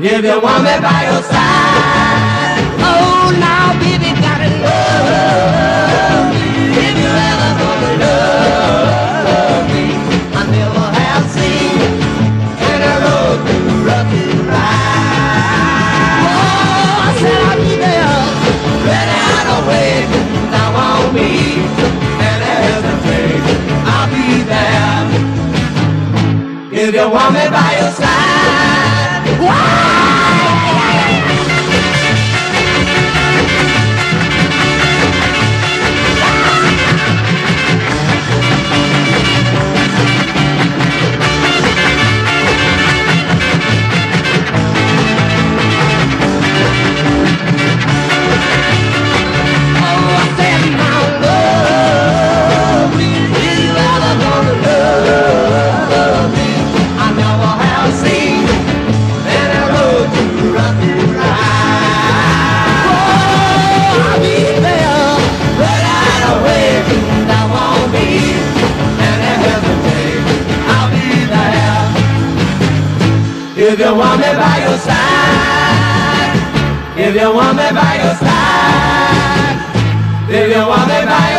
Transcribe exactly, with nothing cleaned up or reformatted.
if you want me by your side. Oh, now, baby, gotta love me. If you ever gonna love me, I never have seen any road too rough to ride. Oh, I said I'll be there, ready out of way. Now on me, and hesitate, I'll be there. If you want me by your side. Why? If you want me by your side, if you want me by your side, if you want me by